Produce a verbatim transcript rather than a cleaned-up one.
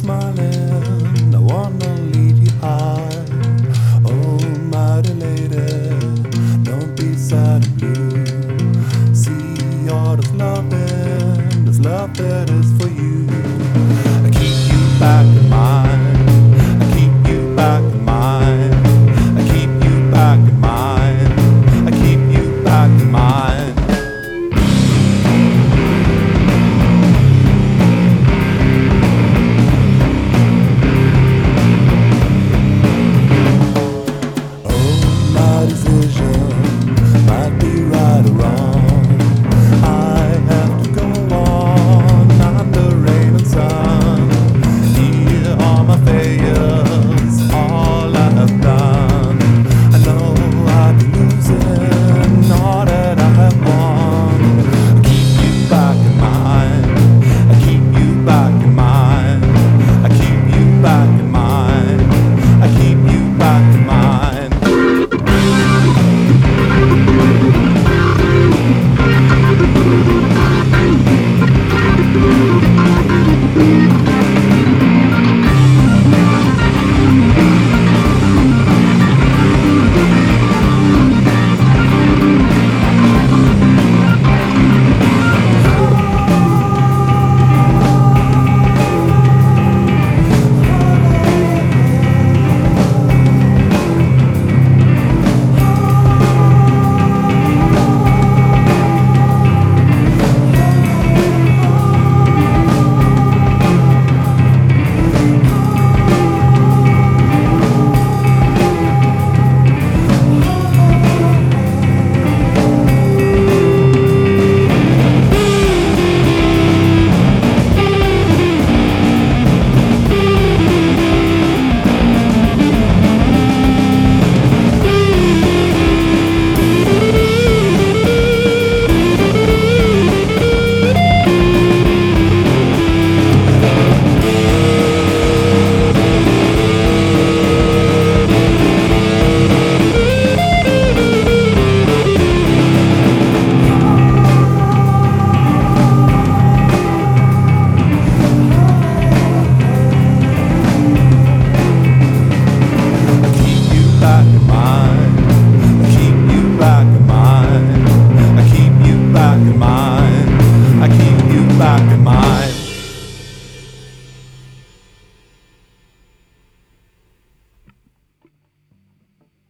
smiling, I wanna lead you high. Oh, mighty lady, don't be sad and blue. See all this loving, this love that is for you. I keep you back in mind, I keep you back